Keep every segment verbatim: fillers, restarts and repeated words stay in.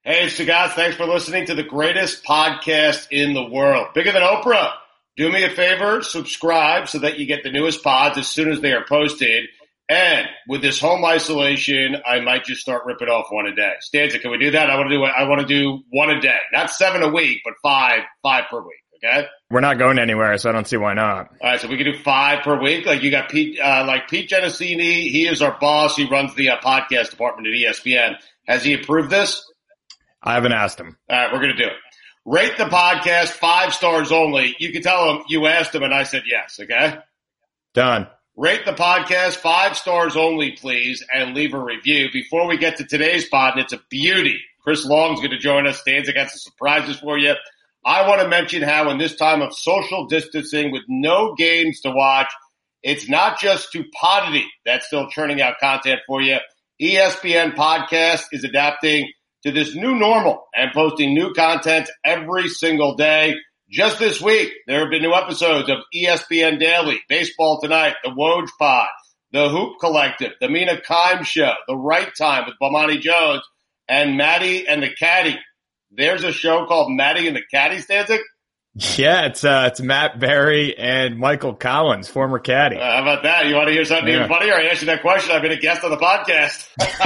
Hey, Sagas, thanks for listening to the greatest podcast in the world. Bigger than Oprah. Do me a favor, subscribe so that you get the newest pods as soon as they are posted. And with this home isolation, I might just start ripping off one a day. Stanza, can we do that? I want to do I want to do one a day. Not seven a week, but five, five per week. Okay? We're not going anywhere, so I don't see why not. All right, so we can do five per week. Like you got Pete, uh, like Pete Genesini. He is our boss. He runs the uh, podcast department at E S P N. Has he approved this? I haven't asked him. All right, we're going to do it. Rate the podcast five stars only. You can tell him you asked him and I said yes, okay? Done. Rate the podcast five stars only, please, and leave a review. Before we get to today's pod, and it's a beauty, Chris Long's going to join us. Stanza got some surprises for you. I want to mention how in this time of social distancing with no games to watch, it's not just Stupodity that's still churning out content for you. E S P N Podcast is adapting to this new normal and posting new content every single day. Just this week, there have been new episodes of E S P N Daily, Baseball Tonight, The Woj Pod, The Hoop Collective, The Mina Kimes Show, The Right Time with Bomani Jones, and Maddie and the Caddy. There's a show called Maddie and the Caddy, Stanzik? Yeah, it's uh, it's Matt Berry and Michael Collins, former caddy. Uh, how about that? You want to hear something yeah. even funnier? I asked you that question. I've been a guest on the podcast.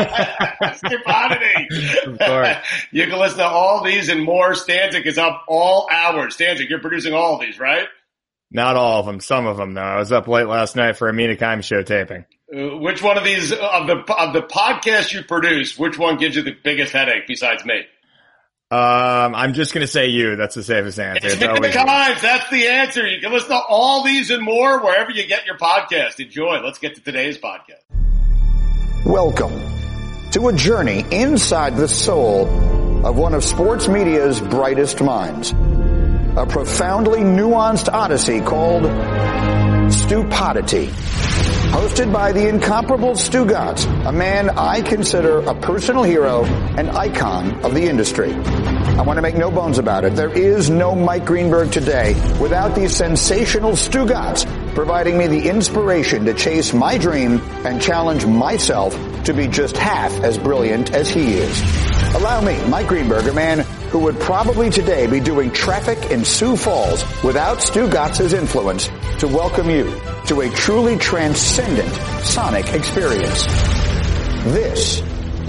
Stupodity. Of course. You can listen to all these and more. Stanzik is up all hours. Stanzik, you're producing all of these, right? Not all of them. Some of them, though. I was up late last night for a Mina Kimes show taping. Uh, which one of these, of the of the podcasts you produce, which one gives you the biggest headache besides me? Um, I'm just going to say you. That's the safest answer. It's Mina Kimes. That's the answer. You can listen to all these and more wherever you get your podcast. Enjoy. Let's get to today's podcast. Welcome to a journey inside the soul of one of sports media's brightest minds. A profoundly nuanced odyssey called Stupodity. Hosted by the incomparable Stugotz, a man I consider a personal hero and icon of the industry. I want to make no bones about it. There is no Mike Greenberg today without the sensational Stugotz providing me the inspiration to chase my dream and challenge myself to be just half as brilliant as he is. Allow me, Mike Greenberg, a man who would probably today be doing traffic in Sioux Falls without Stugotz's influence, to welcome you to a truly transcendent sonic experience. This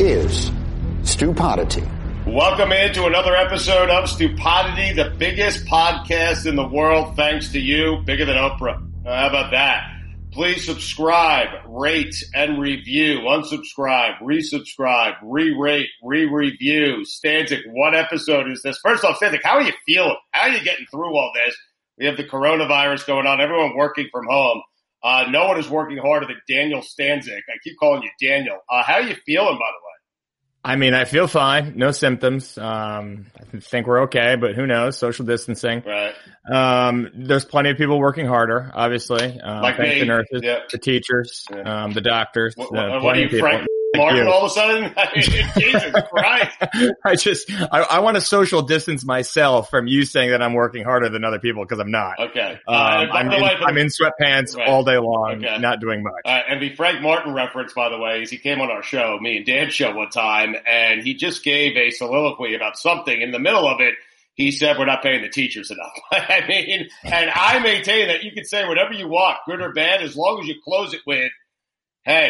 is Stupodity. Welcome into another episode of Stupodity, the biggest podcast in the world, thanks to you, bigger than Oprah. Uh, how about that? Please subscribe, rate, and review. Unsubscribe, resubscribe, re-rate, re-review. Stanzik, what episode is this? First off, Stanzik, how are you feeling? How are you getting through all this? We have the coronavirus going on. Everyone working from home. Uh, no one is working harder than Daniel Stanzik. I keep calling you Daniel. Uh, how are you feeling, by the way? I mean, I feel fine. No symptoms. Um, I think we're okay, but who knows? Social distancing. Right. Um, there's plenty of people working harder, obviously. Um, like thanks me. the nurses, yeah. the teachers, yeah. um, the doctors. What, uh, what, what are you, Frank Martin, all of a sudden? I mean, Jesus Christ. I just, I, I want to social distance myself from you saying that I'm working harder than other people because I'm not. Okay. Um, uh, I'm, in, I'm in sweatpants right. all day long, okay. not doing much. Uh, and the Frank Martin reference, by the way, is he came on our show, me and Dan's show one time, and he just gave a soliloquy about something. In the middle of it, he said, we're not paying the teachers enough. I mean, and I maintain that you can say whatever you want, good or bad, as long as you close it with, hey,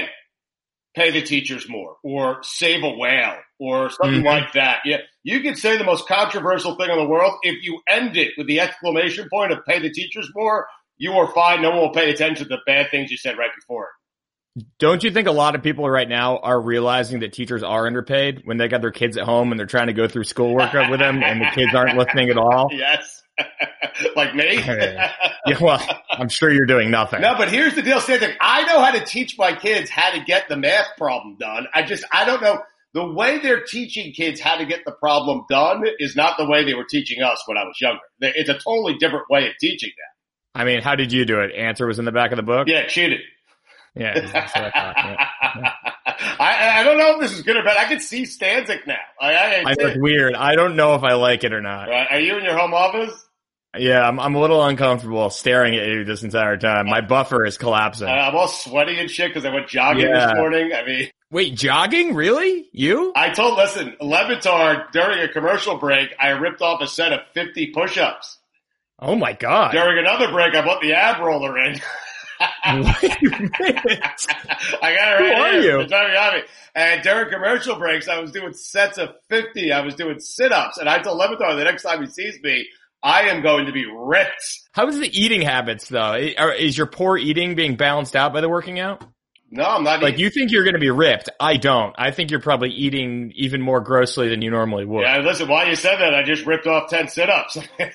pay the teachers more, or save a whale, or something mm-hmm. like that. Yeah, you can say the most controversial thing in the world. If you end it with the exclamation point of pay the teachers more, you are fine. No one will pay attention to the bad things you said right before it. Don't you think a lot of people right now are realizing that teachers are underpaid when they got their kids at home and they're trying to go through schoolwork with them and the kids aren't listening at all? Yes. Like me? Yeah, well, I'm sure you're doing nothing. No, but here's the deal, Stanzik. I know how to teach my kids how to get the math problem done. I just, I don't know. The way they're teaching kids how to get the problem done is not the way they were teaching us when I was younger. It's a totally different way of teaching that. I mean, how did you do it? Answer was in the back of the book? Yeah, cheated. Yeah, that's what I thought. Yeah. Yeah. I, I don't know if this is good or bad. I can see Stanzik now. I, I, I look weird. I don't know if I like it or not. Right. Are you in your home office? Yeah, I'm, I'm a little uncomfortable staring at you this entire time. My buffer is collapsing. Uh, I'm all sweaty and shit because I went jogging yeah. this morning. I mean, Wait, jogging? Really? You? I told, listen, Levitar, during a commercial break, I ripped off a set of fifty push-ups. Oh my God. During another break, I put the ab roller in. Wait a minute. I got it right Who are here. you? It's right behind me. And during commercial breaks, I was doing sets of fifty. I was doing sit-ups. And I told Levitar the next time he sees me, I am going to be ripped. How is the eating habits, though? Is your poor eating being balanced out by the working out? No, I'm not. Like, eating. you think you're going to be ripped. I don't. I think you're probably eating even more grossly than you normally would. Yeah, listen, while you said that, I just ripped off ten sit-ups.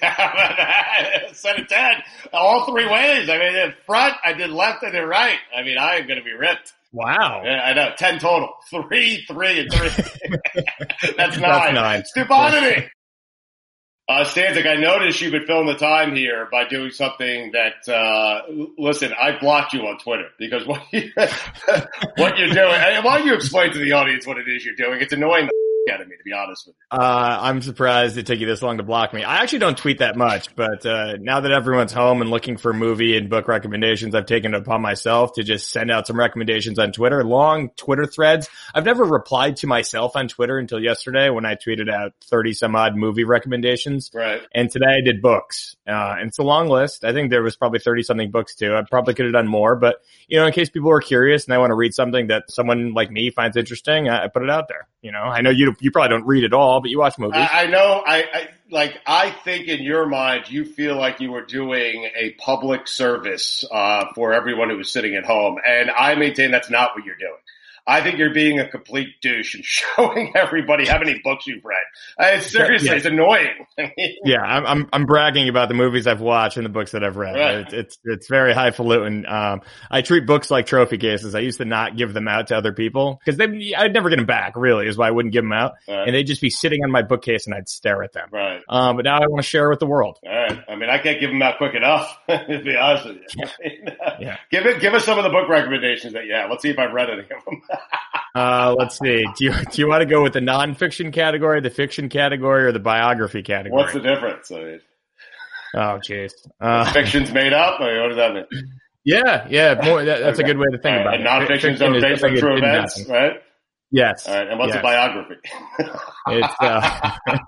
Set of ten. All three ways. I mean, in front, I did left, and then right. I mean, I am going to be ripped. Wow. Yeah, I know. Ten total. Three, three, and three. That's nine. That's nine. Stupidity. Uh, Stanzik, I noticed you've been filling the time here by doing something that, uh, listen, I blocked you on Twitter because what, you, what you're doing, and why don't you explain to the audience what it is you're doing? It's annoying the out of me, to be honest with you. Uh, I'm surprised it took you this long to block me. I actually don't tweet that much, but, uh, now that everyone's home and looking for movie and book recommendations, I've taken it upon myself to just send out some recommendations on Twitter, long Twitter threads. I've never replied to myself on Twitter until yesterday when I tweeted out thirty some odd movie recommendations. Right. And today I did books. Uh, and it's a long list. I think there was probably thirty something books too. I probably could have done more, but, you know, in case people are curious and they want to read something that someone like me finds interesting, I, I put it out there. You know, I know you, you probably don't read it all, but you watch movies. I, I know. I, I like. I think in your mind, you feel like you were doing a public service uh, for everyone who was sitting at home, and I maintain that's not what you're doing. I think you're being a complete douche and showing everybody how many books you've read. Uh, it's seriously, yeah. it's annoying. yeah, I'm, I'm I'm bragging about the movies I've watched and the books that I've read. Right. It's, it's it's very highfalutin. Um, I treat books like trophy cases. I used to not give them out to other people because they I'd never get them back. Really, is why I wouldn't give them out, Right. and they'd just be sitting on my bookcase and I'd stare at them. Right. Um, but now I want to share with the world. All right. I mean, I can't give them out quick enough. To be honest with you. Yeah. Give it. Give us some of the book recommendations that you have. Let's see if I've read any of them. Uh, let's see. Do you do you want to go with the nonfiction category, the fiction category, or the biography category? What's the difference? I mean, Oh, jeez. Uh, fiction's made up. I mean, what does that mean? yeah, yeah. More, that, that's Okay. a good way to think All right. about And it. nonfiction's Fiction is based on something true that didn't events, happen. right? Yes. All right. And what's yes. a biography? It's uh,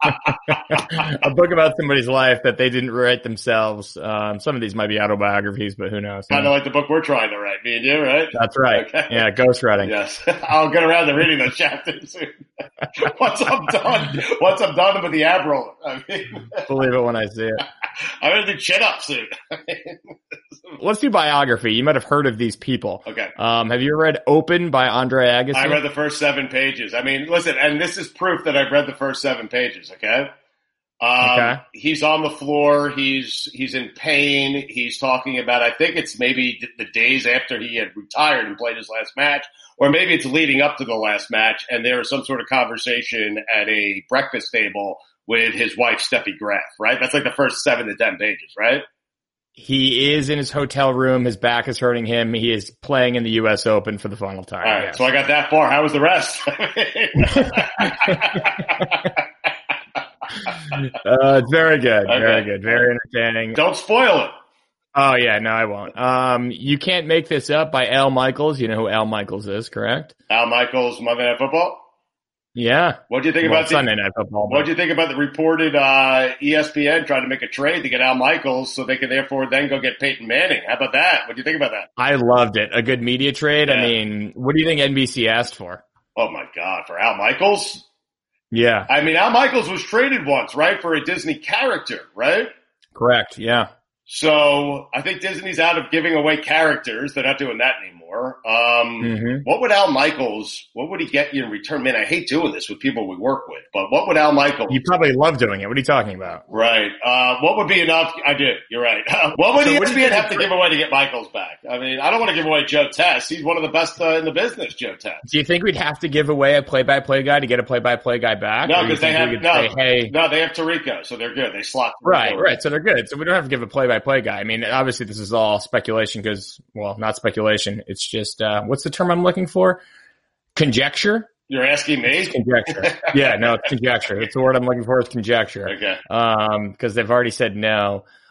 a book about somebody's life that they didn't write themselves. Um, some of these might be autobiographies, but who knows? Kind of like the book we're trying to write, me and you, right? That's right. Okay. Yeah, ghostwriting. Yes. I'll get around to reading those chapters soon. Once I'm done, once I'm done with the ab roller. I mean, Believe it when I see it. I'm going to do chin ups soon. Let's do biography. You might have heard of these people. Okay. Um, have you ever read Open by Andre Agassi? I read the first seven pages. I mean, listen, and this is proof that I've read the first seven pages, okay? Um, Okay. He's on the floor. He's, he's in pain. He's talking about, I think it's maybe the days after he had retired and played his last match, or maybe it's leading up to the last match, and there was some sort of conversation at a breakfast table with his wife, Steffi Graf, right? That's like the first seven to ten pages, right? He is in his hotel room. His back is hurting him. He is playing in the U S Open for the final time. All right. Yes. So I got that far. How was the rest? uh, it's very good. Okay. Very good. Very entertaining. Don't spoil it. Oh yeah, no, I won't. Um, You Can't Make This Up by Al Michaels. You know who Al Michaels is, correct? Al Michaels, Monday Night Football. Yeah. What do you think Well, about the, Sunday Night Football? what do you think about the reported uh, E S P N trying to make a trade to get Al Michaels so they could therefore then go get Peyton Manning? How about that? What do you think about that? I loved it. A good media trade. Yeah. I mean, what do you think N B C asked for? Oh my God, for Al Michaels? Yeah. I mean, Al Michaels was traded once, right, for a Disney character, right? Correct. Yeah. So I think Disney's out of giving away characters. They're not doing that anymore. Um, Mhm. What would Al Michaels, what would he get you in return? Man, I hate doing this with people we work with, but what would Al Michaels, You probably love doing it. What are you talking about? right, uh, what would be enough? I did, you're right. What would So the what do E S P you N think have to for- give away to get Michaels back? I mean, I don't want to give away Joe Tess. He's one of the best uh, in the business, Joe Tess. Do you think we'd have to give away a play-by-play guy to get a play-by-play guy back? No, Or you because they think have, we could no, say, hey, no, they have Tirico, so they're good. They slot. right, Tirico. right. So they're good. So we don't have to give a play-by-play guy. I mean, obviously this is all speculation because, well, not speculation. It's just, uh, what's the term I'm looking for? Conjecture? You're asking me? Conjecture. Yeah, no, it's conjecture. It's the word I'm looking for is conjecture. Okay. Um, because they've already said no.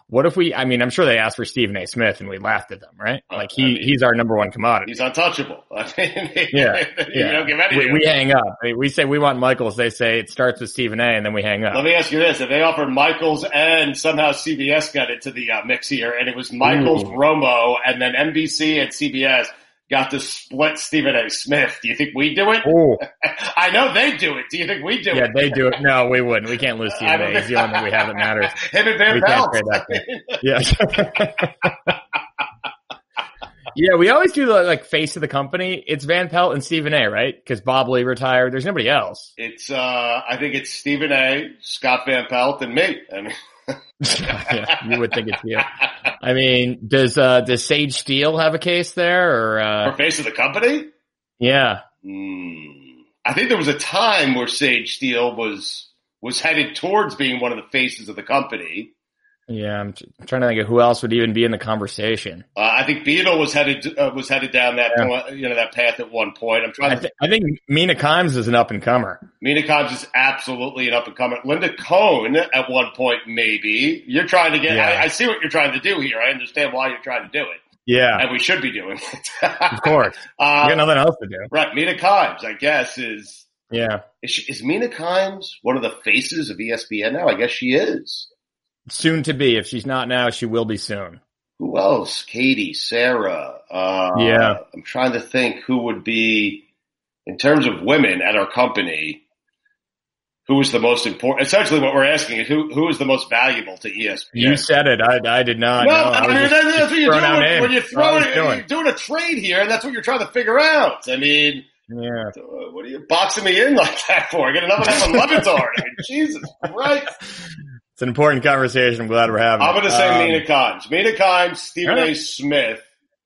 What if we, I mean, I'm sure they asked for Stephen A. Smith and we laughed at them, right? Like he, I mean, he's our number one commodity. He's untouchable. I mean, yeah, you yeah. don't give any. We, we hang up. I mean, we say we want Michaels. They say it starts with Stephen A. and then we hang up. Let me ask you this. If they offered Michaels and somehow C B S got into the uh, mix here and it was Michaels, Ooh. Romo, and then N B C and C B S got to split Stephen A. Smith, do you think we do it? Ooh. I know they do it. Do you think we do Yeah, it? they do it. No, we wouldn't. We can't lose Stephen A. He's the only thing we have that matters. Him and Van We can't Pelt. trade that guy. Yeah. Yeah, we always do the like face of the company. It's Van Pelt and Stephen A., right? Because Bob Lee retired. There's nobody else. It's, uh, I think it's Stephen A., Scott Van Pelt, and me. I mean, Yeah, you would think it's you. I mean, does uh, does Sage Steele have a case there, or uh, for face of the company? yeah? Hmm. I think there was a time where Sage Steele was was headed towards being one of the faces of the company. Yeah, I'm, t- I'm trying to think of who else would even be in the conversation. Uh, I think Beadle was headed uh, was headed down that Yeah. point, you know, that path at one point. I'm trying I, to. th- I think Mina Kimes is an up and comer. Mina Kimes is absolutely an up and comer. Linda Cohn at one point, maybe. You're trying to get. Yeah. I, I see what you're trying to do here. I understand why you're trying to do it, Yeah, and we should be doing it. of course. uh, We got nothing else to do. right, Mina Kimes, I guess is Yeah, is, she, is Mina Kimes one of the faces of E S P N now? I guess she is. soon to be. If she's not now, she will be soon. Who else? Katie, Sarah. Uh, Yeah. I'm trying to think who would be, in terms of women at our company, who is the most important. Essentially what we're asking is who, who is the most valuable to E S P N? You said it. I, I did not. No, know. I I mean, was that's, just that's what you're throwing out doing names. when you're That's what I throwing was it, doing. you're doing a trade here, and that's what you're trying to figure out. I mean, Yeah. uh, what are you boxing me in like that for? Get another one on Levitard. I mean, Jesus Christ. It's an important conversation. I'm glad we're having. I'm going to say um, Mina Kimes. Mina Kimes, Stephen All right. A. Smith,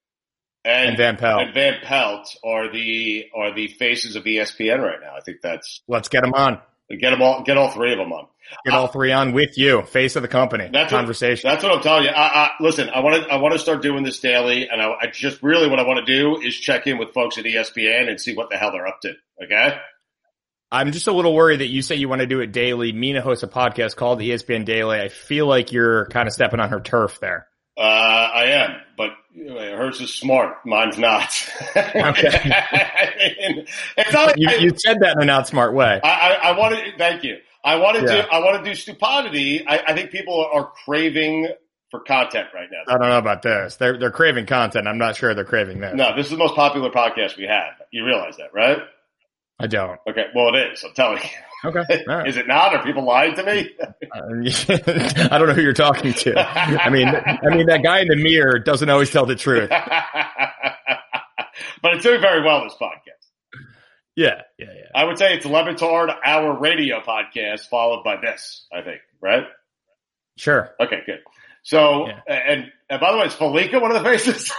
and, And Van Pelt. and Van Pelt are the are the faces of E S P N right now. I think that's Let's get them on. get them all, get all three of them on. Get all three on with you. Face of the company. That's Conversation. What, that's what I'm telling you. I, I, listen, I want to I want to start doing this daily, and I, I just really what I want to do is check in with folks at E S P N and see what the hell they're up to. Okay. I'm just a little worried that you say you want to do it daily. Mina hosts a podcast called E S P N Daily. I feel like you're kind of stepping on her turf there. Uh, I am, but you know, hers is smart. Mine's not. Okay. I mean, it's not You, you said that in a not smart way. I, I, I want to thank you. I want to Yeah. do. I want to do stupidity. I, I think people are, are craving for content right now. I don't know about this. They're they're craving content. I'm not sure they're craving this. No, this is the most popular podcast we have. You realize that, right? I don't. Okay, well it is. I'm telling you. Okay. All right. Is it not? Are people lying to me? I don't know who you're talking to. I mean, I mean that guy in the mirror doesn't always tell the truth. But it's doing very well. This podcast. Yeah, yeah, yeah. I would say it's Levitard, our radio podcast, followed by this. I think, right? Sure. Okay, good. So, Yeah. and, and by the way, is Felica one of the faces?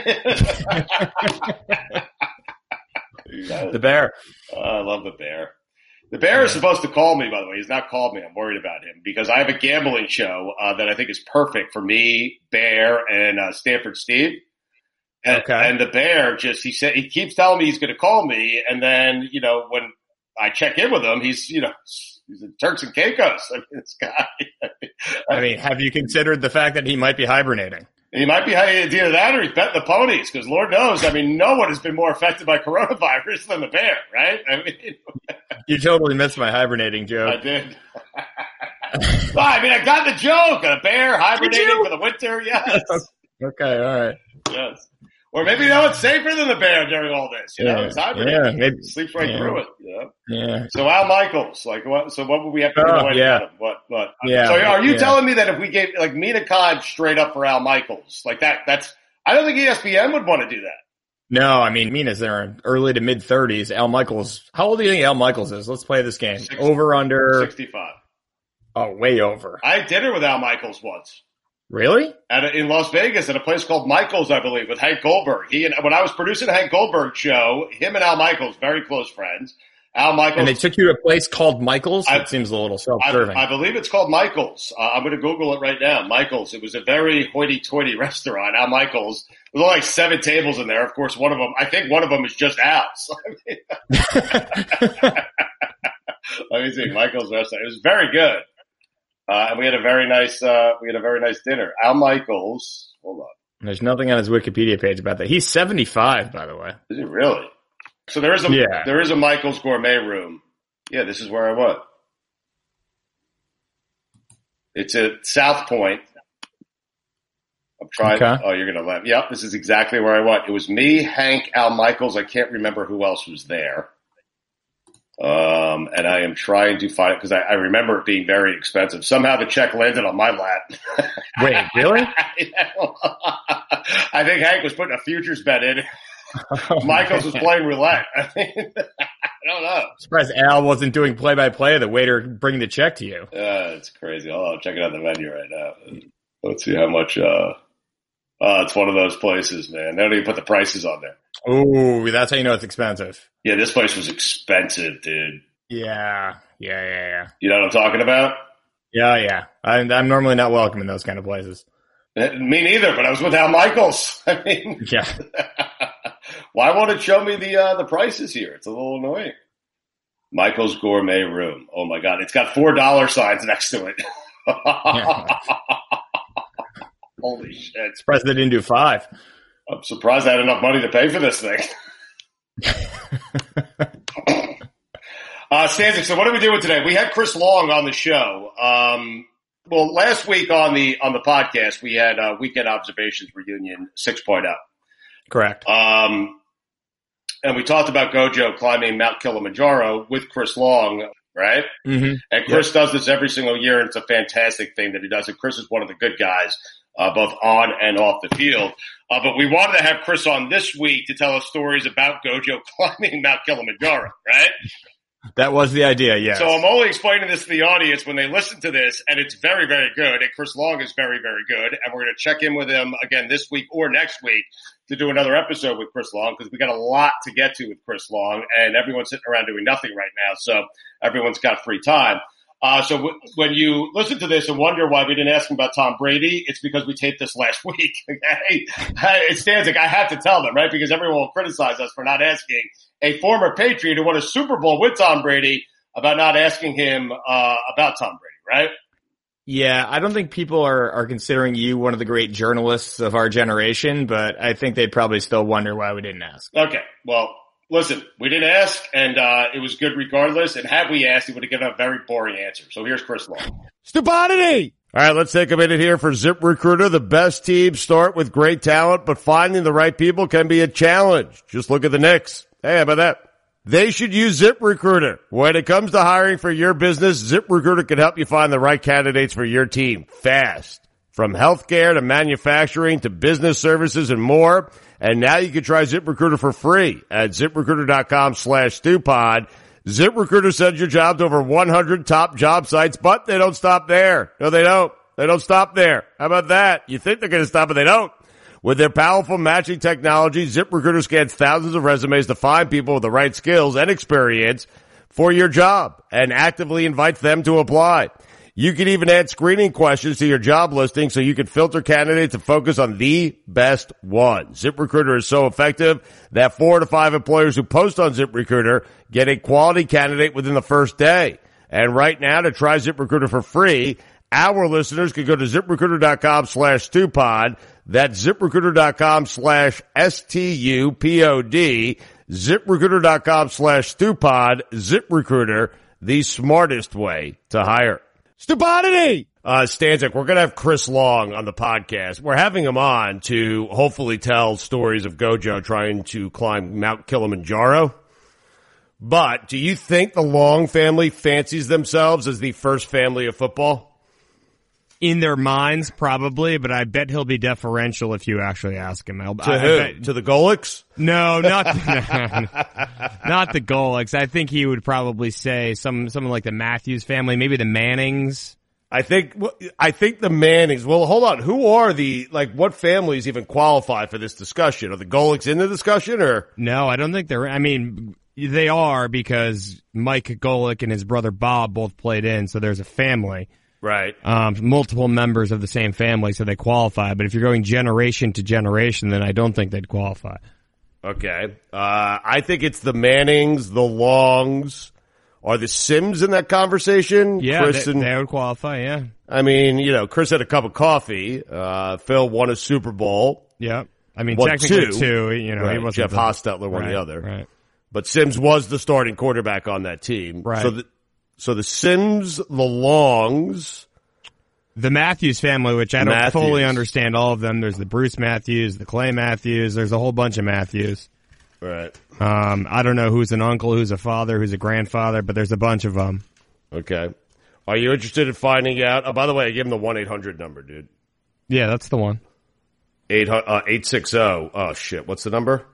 The bear. Oh, I love the bear. The bear is supposed to call me, by the way. He's not called me. I'm worried about him because I have a gambling show uh, that I think is perfect for me, Bear, and uh, Stanford Steve. And, Okay. and the bear just, he said, he keeps telling me he's going to call me. And then, you know, when I check in with him, he's, you know, he's in Turks and Caicos. I mean, this guy. I mean, have you considered the fact that he might be hibernating? He might be it's either that or he's betting the ponies because Lord knows, I mean, no one has been more affected by coronavirus than the bear, right? I mean, You totally missed my hibernating joke. I did. Well, I mean, I got the joke. A bear hibernating for the winter, yes. Okay, all right. Yes. Or maybe, you know, it's safer than the bear during all this. You know, Yeah. it's hibernating. Yeah, maybe. He sleeps right Yeah. through it. You know? Yeah. So Al Michaels, like, what? So what would we have to do Oh, to win yeah. him? What? What? Yeah. So are you Yeah. telling me that if we gave like Mina Kimes straight up for Al Michaels, like that? That's I don't think E S P N would want to do that. No, I mean, Mina's there in early to mid thirties. Al Michaels, how old do you think Al Michaels is? Let's play this game. Six- Over, under. Sixty-five. Oh, way over. I had dinner with Al Michaels once. Really? At a, in Las Vegas at a place called Michaels, I believe, with Hank Goldberg. He and when I was producing the Hank Goldberg show, him and Al Michaels, very close friends. Al Michaels. And they took you to a place called Michaels? I- It seems a little I, self-serving. I believe it's called Michaels. Uh, I'm going to Google it right now. Michaels. It was a very hoity-toity restaurant. Al Michaels. There's only like seven tables in there. Of course, one of them, I think one of them is just Al's. Let me see. Michaels restaurant. It was very good. Uh, and we had a very nice, uh, we had a very nice dinner. Al Michaels, hold on. There's nothing on his Wikipedia page about that. He's seventy-five, by the way. Is he really? So there is a, yeah. there is a Michaels gourmet room. Yeah, this is where I went. It's at South Point. I'm trying. Okay. Oh, you're going to laugh. Yep, this is exactly where I went. It was me, Hank, Al Michaels. I can't remember who else was there. Um, and I am trying to find it because I, I remember it being very expensive. Somehow the check landed on my lap. Wait, really? I think Hank was putting a futures bet in. Michaels was playing roulette. I mean, I don't know. I'm surprised Al wasn't doing play-by-play. The waiter bringing the check to you. Uh, it's crazy. Oh, I'm checking out the menu right now. Let's see how much. Uh, uh, it's one of those places, man. They don't even put the prices on there. Oh, that's how you know it's expensive. Yeah, this place was expensive, dude. Yeah, yeah, yeah, yeah. You know what I'm talking about? Yeah, yeah. I'm, I'm normally not welcome in those kind of places. Me neither, but I was with Al Michaels. I mean, yeah. Why won't it show me the uh, the prices here? It's a little annoying. Michael's Gourmet Room. Oh my God, it's got four dollar signs next to it. Holy shit! Surprised they didn't do five. I'm surprised I had enough money to pay for this thing. uh, Stanzik, so what are we doing today? We had Chris Long on the show. Um, well, last week on the on the podcast, we had uh, Weekend Observations Reunion six point oh. Correct. Um, and we talked about Gojo climbing Mount Kilimanjaro with Chris Long, right? Mm-hmm. And Chris yep. does this every single year, and it's a fantastic thing that he does. And Chris is one of the good guys, uh, both on and off the field. Uh, but we wanted to have Chris on this week to tell us stories about Gojo climbing Mount Kilimanjaro, right? That was the idea, yeah. So I'm only explaining this to the audience when they listen to this, and it's very, very good. And Chris Long is very, very good. And we're going to check in with him again this week or next week to do another episode with Chris Long because we got a lot to get to with Chris Long, and everyone's sitting around doing nothing right now. So everyone's got free time. Uh, so w- when you listen to this and wonder why we didn't ask him about Tom Brady, it's because we taped this last week. Okay? It stands like I have to tell them, right? Because everyone will criticize us for not asking a former Patriot who won a Super Bowl with Tom Brady about not asking him uh, about Tom Brady, right? Yeah, I don't think people are, are considering you one of the great journalists of our generation, but I think they'd probably still wonder why we didn't ask. Okay, well, listen, we didn't ask, and uh, it was good regardless. And had we asked, he would have given a very boring answer. So here's Chris Long. Stupidity! All right, let's take a minute here for ZipRecruiter. The best teams start with great talent, but finding the right people can be a challenge. Just look at the Knicks. Hey, how about that? They should use ZipRecruiter. When it comes to hiring for your business, ZipRecruiter can help you find the right candidates for your team fast. From healthcare to manufacturing to business services and more. And now you can try ZipRecruiter for free at ZipRecruiter.com slash StuPod. ZipRecruiter sends your job to over one hundred top job sites, but they don't stop there. No, they don't. They don't stop there. How about that? You think they're going to stop, but they don't. With their powerful matching technology, ZipRecruiter scans thousands of resumes to find people with the right skills and experience for your job and actively invites them to apply. You can even add screening questions to your job listing so you can filter candidates and focus on the best ones. ZipRecruiter is so effective that four to five employers who post on ZipRecruiter get a quality candidate within the first day. And right now, to try ZipRecruiter for free, our listeners can go to ZipRecruiter.com slash StuPod. That's ZipRecruiter.com slash S-T-U-P-O-D. ZipRecruiter.com slash StuPod. ZipRecruiter, the smartest way to hire. Stupidity! Uh, Stanzik, we're going to have Chris Long on the podcast. We're having him on to hopefully tell stories of Gojo trying to climb Mount Kilimanjaro. But do you think the Long family fancies themselves as the first family of football? In their minds, probably, but I bet he'll be deferential if you actually ask him. I'll, to I, who? I bet, to the Golics? No, not not the Golics. I think he would probably say some someone like the Matthews family, maybe the Mannings. I think I think the Mannings. Well, hold on. Who are the like? What families even qualify for this discussion? Are the Golics in the discussion, or no? I don't think they're. I mean, they are because Mike Golic and his brother Bob both played in, so there's a family. Right. Um, multiple members of the same family, so they qualify. But if you're going generation to generation, then I don't think they'd qualify. Okay. Uh, I think it's the Mannings, the Longs, Are the Sims in that conversation? Yeah, Chris they, and, they would qualify, yeah. I mean, you know, Chris had a cup of coffee. Uh, Phil won a Super Bowl. Yeah. I mean, Won technically two. two. You know, Right. he wasn't Jeff the, Hostetler won right, the other. Right. But Sims was the starting quarterback on that team. Right. So the, so the Sims, the Longs, the Matthews family, which I don't Matthews. fully understand all of them. There's the Bruce Matthews, the Clay Matthews. There's a whole bunch of Matthews. right. Um, I don't know who's an uncle, who's a father, who's a grandfather, but there's a bunch of them. Okay. Are you interested in finding out? Oh, by the way, I gave him the one eight hundred number, dude. Yeah, that's the one. eight sixty. Oh, shit. What's the number?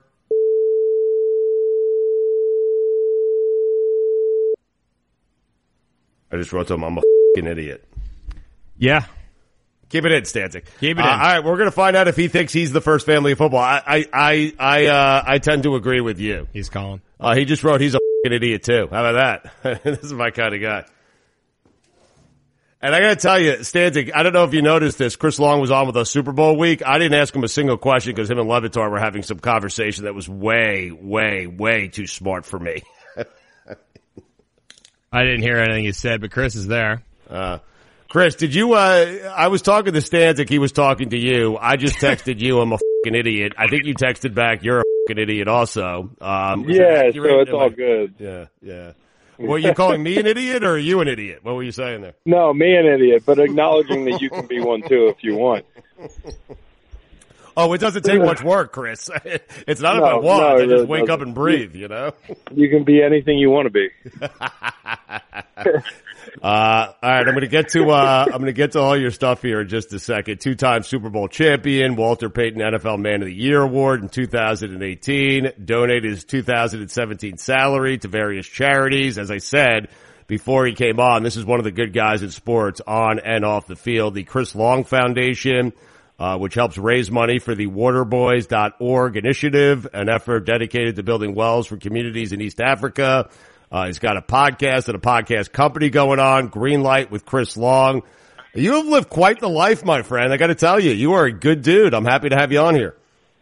I just wrote to him, I'm a fucking idiot. Yeah. Keep it in, Stanzik. Keep it uh, in. All right, we're going to find out if he thinks he's the first family of football. I, I, I, I, uh, I tend to agree with you. He's calling. Uh, he just wrote he's a fucking idiot too. How about that? This is my kind of guy. And I got to tell you, Stanzik, I don't know if you noticed this. Chris Long was on with us Super Bowl week. I didn't ask him a single question because him and Levitar were having some conversation that was way, way, way too smart for me. I didn't hear anything you said, but Chris is there. Uh, Chris, did you, uh, I was talking to Stanzik. He was talking to you. I just texted you, I'm a fucking idiot. I think you texted back, you're a fucking idiot also. Um, yeah, that so it's all good. Yeah, yeah. Were you calling me an idiot or are you an idiot? What were you saying there? No, me an idiot, but acknowledging that you can be one too if you want. Oh, it doesn't take much work, Chris. It's not No, if I want. no, I it just really wake up doesn't. and breathe, you know? You can be anything you want to be. Uh, all right, I'm going to get to, uh, I'm going to get to all your stuff here in just a second. Two-time Super Bowl champion, Walter Payton N F L Man of the Year award in two thousand eighteen, donated his two thousand seventeen salary to various charities. As I said before he came on, this is one of the good guys in sports on and off the field. The Chris Long Foundation, uh, which helps raise money for the waterboys dot org initiative, an effort dedicated to building wells for communities in East Africa. Uh, he's got a podcast and a podcast company going on, Greenlight with Chris Long. You have lived quite the life, my friend. I got to tell you, you are a good dude. I'm happy to have you on here.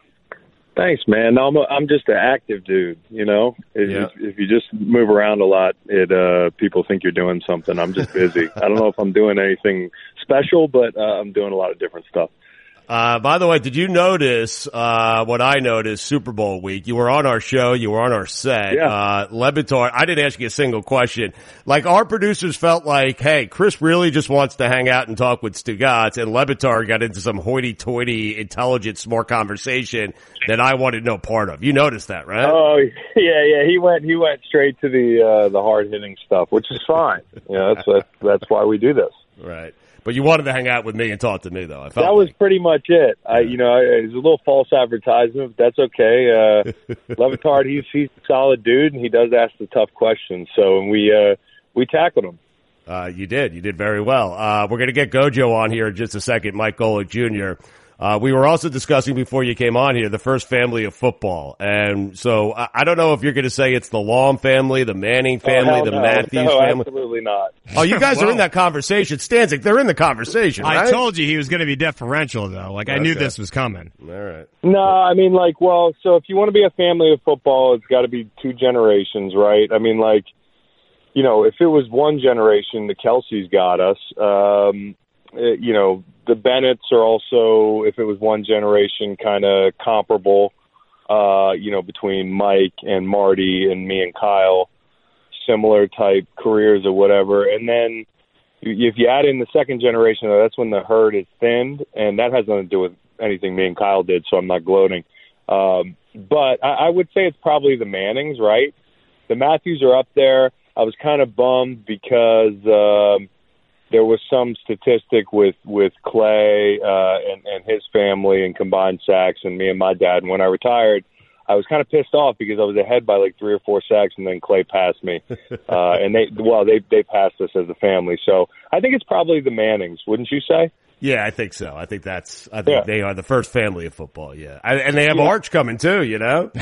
Thanks, man. No, I'm a, I'm just an active dude. You know, if, Yeah. if, if you just move around a lot, it uh, people think you're doing something. I'm just busy. I don't know if I'm doing anything special, but uh, I'm doing a lot of different stuff. Uh, by the way, did you notice, uh, what I noticed Super Bowl week? You were on our show. You were on our set. Yeah. Uh, Levitar, I didn't ask you a single question. Like our producers felt like, hey, Chris really just wants to hang out and talk with Stugatz, and Levitar got into some hoity-toity, intelligent, smart conversation that I wanted no part of. You noticed that, right? Oh yeah, yeah. He went he went straight to the uh, the hard hitting stuff, which is fine. You know, that's that's, that's why we do this. Right. But you wanted to hang out with me and talk to me, though. I felt That was like. pretty much it. I, you know, it was a little false advertisement, but that's okay. Uh, Levitard, he's he's a solid dude, and he does ask the tough questions. So we uh, we tackled him. Uh, you did. You did very well. Uh, we're going to get Gojo on here in just a second, Mike Golick Junior Uh, we were also discussing before you came on here the first family of football. And so I, I don't know if you're going to say it's the Long family, the Manning family, oh, hell the no. Matthews no, family. Absolutely not. Oh, you guys Whoa. are in that conversation. Stanzik, they're in the conversation, right? I told you he was going to be deferential, though. Like, I knew Okay. this was coming. All right. No, I mean, like, well, so if you want to be a family of football, it's got to be two generations, right? I mean, like, you know, if it was one generation, the Kelce's got us. Um, it, you know, the Bennetts are also, if it was one generation, kind of comparable, uh, you know, between Mike and Marty and me and Kyle, similar type careers or whatever. And then if you add in the second generation, that's when the herd is thinned, and that has nothing to do with anything me and Kyle did, so I'm not gloating. Um, but I, I would say it's probably the Mannings, right? The Matthews are up there. I was kind of bummed because um, there was some statistic with, with Clay uh, and, and his family and combined sacks and me and my dad. And when I retired, I was kind of pissed off because I was ahead by like three or four sacks, and then Clay passed me. Uh, and they, well, they they passed us as a family. So I think it's probably the Mannings, wouldn't you say? Yeah, I think so. I think that's, I think Yeah. they are the first family of football, yeah. I, and they have Yeah. Arch coming too, you know?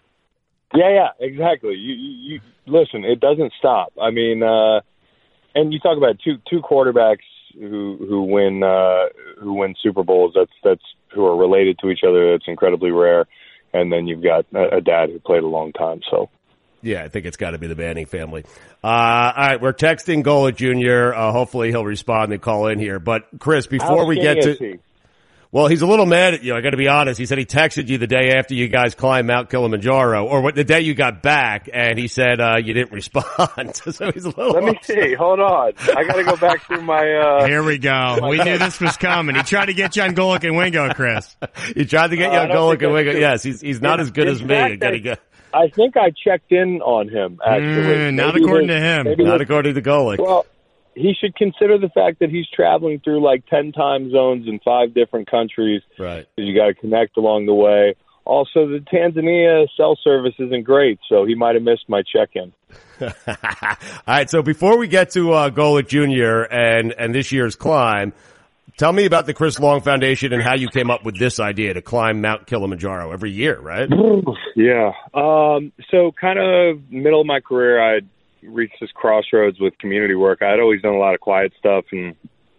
Yeah, yeah, exactly. You, you, you listen, it doesn't stop. I mean, uh, and you talk about two two quarterbacks who who win uh, who win Super Bowls. That's that's who are related to each other. That's incredibly rare. And then you've got a, a dad who played a long time. So Yeah, I think it's got to be the Manning family. Uh, all right, we're texting Gola Junior Uh, hopefully he'll respond and call in here. But Chris, before How we get skinny is to, he? well, he's a little mad at you. I got to be honest. He said he texted you the day after you guys climbed Mount Kilimanjaro, or what, the day you got back, and he said uh, you didn't respond. So he's a little. Let me upset. see. Hold on. I got to go back through my. Uh, Here we go. We knew this was coming. He tried to get you on Golic and Wingo, Chris. He tried to get you Uh, I on don't Golic think and that's Wingo. true. Yes, he's he's not In- as good in as me. fact, You gotta I- go. I think I checked in on him. Actually, Mm, not Maybe according his- to him. maybe Not his- according to Golic. Well, he should consider the fact that he's traveling through like ten time zones in five different countries. Right. You got to connect along the way. Also, the Tanzania cell service isn't great, so he might have missed my check-in. All right, so before we get to uh, Golic Junior and and this year's climb, tell me about the Chris Long Foundation and how you came up with this idea to climb Mount Kilimanjaro every year, right? Yeah. Um, so kind of middle of my career, I'd reached this crossroads with community work. I'd always done a lot of quiet stuff, and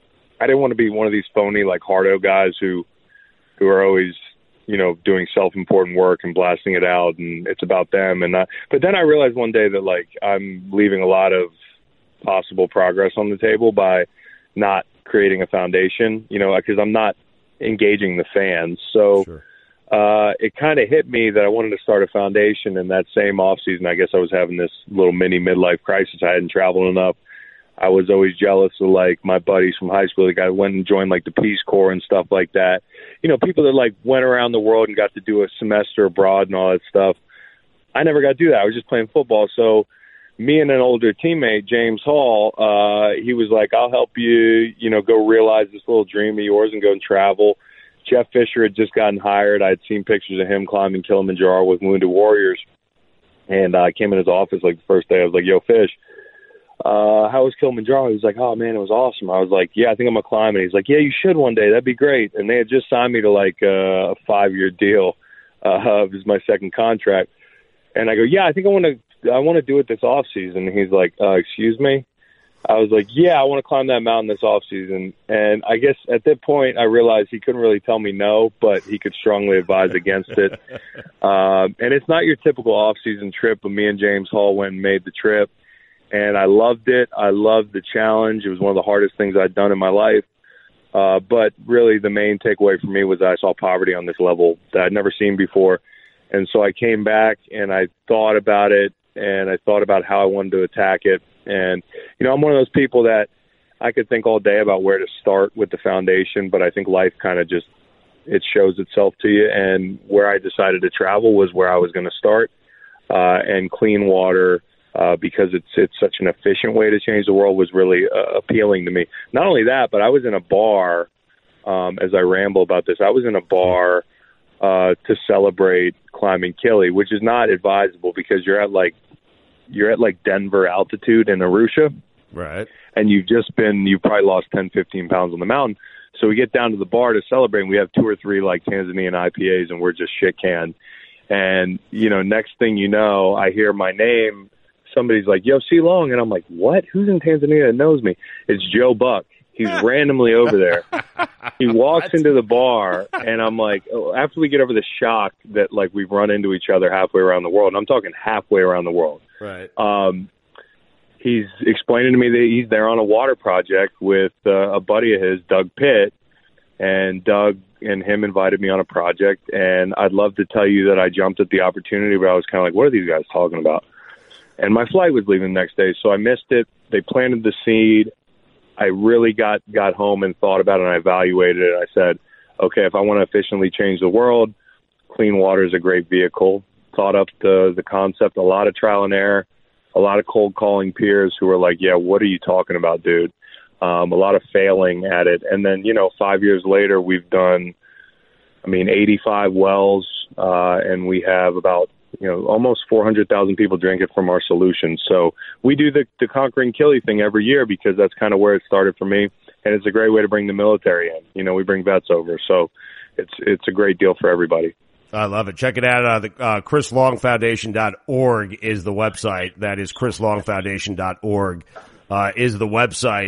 I didn't want to be one of these phony, like, hardo guys who who are always, you know, doing self-important work and blasting it out, and it's about them. And I, but then I realized one day that, like, I'm leaving a lot of possible progress on the table by not creating a foundation, you know, because I'm not engaging the fans. So Sure. uh, it kind of hit me that I wanted to start a foundation. And that same off season, I guess I was having this little mini midlife crisis. I hadn't traveled enough. I was always jealous of, like, my buddies from high school. The guy went and joined, like, the Peace Corps and stuff like that. You know, people that, like, went around the world and got to do a semester abroad and all that stuff. I never got to do that. I was just playing football. So me and an older teammate, James Hall, uh, he was like, I'll help you, you know, go realize this little dream of yours and go and travel. Jeff Fisher had just gotten hired. I'd seen pictures of him climbing Kilimanjaro with Wounded Warriors. And uh, I came in his office, like, the first day. I was like, yo, Fish, uh, how was Kilimanjaro? He was like, oh, man, it was awesome. I was like, yeah, I think I'm going to climb it. He's like, yeah, you should one day. That'd be great. And they had just signed me to, like, uh, a five-year deal. Uh, it was my second contract. And I go, yeah, I think I want to I want to do it this off season. He's like, uh, excuse me? I was like, yeah, I want to climb that mountain this off season. And I guess at that point I realized he couldn't really tell me no, but he could strongly advise against it. Um, and it's not your typical off season trip, but me and James Hall went and made the trip. And I loved it. I loved the challenge. It was one of the hardest things I'd done in my life. Uh, but really the main takeaway for me was that I saw poverty on this level that I'd never seen before. And so I came back and I thought about it, and I thought about how I wanted to attack it. And, you know, I'm one of those people that I could think all day about where to start with the foundation, but I think life kind of just, it shows itself to you. And where I decided to travel was where I was going to start, uh, and clean water, uh, because it's it's such an efficient way to change the world, was really uh, appealing to me. Not only that, but I was in a bar, um, as I ramble about this, I was in a bar uh, to celebrate climbing Kili, which is not advisable because you're at like, you're at like Denver altitude in Arusha. Right. And you've just been, you probably lost ten, fifteen pounds on the mountain. So we get down to the bar to celebrate, and we have two or three like Tanzanian I P As, and we're just shit canned. And, you know, next thing you know, I hear my name. Somebody's like, yo, C Long. And I'm like, what? Who's in Tanzania that knows me? It's Joe Buck. He's randomly over there. He walks into the bar, and I'm like, oh, after we get over the shock that, like, we've run into each other halfway around the world, and I'm talking halfway around the world. Right. Um, he's explaining to me that he's there on a water project with uh, a buddy of his, Doug Pitt, and Doug and him invited me on a project, and I'd love to tell you that I jumped at the opportunity, but I was kind of like, what are these guys talking about? And my flight was leaving the next day, so I missed it. They planted the seed. I really got, got home and thought about it, and I evaluated it. I said, okay, if I want to efficiently change the world, clean water is a great vehicle. Thought up the, the concept, a lot of trial and error, a lot of cold calling peers who were like, yeah, what are you talking about, dude? Um, a lot of failing at it. And then, you know, five years later, we've done, I mean, eighty-five wells, uh, and we have about, you know, almost four hundred thousand people drink it from our solution. So we do the, the Conquering Kili thing every year because that's kind of where it started for me. And it's a great way to bring the military in. You know, we bring vets over. So it's it's a great deal for everybody. I love it. Check it out. Uh, the, uh, chris long foundation dot org is the website. That is chris long foundation dot org uh, is the website.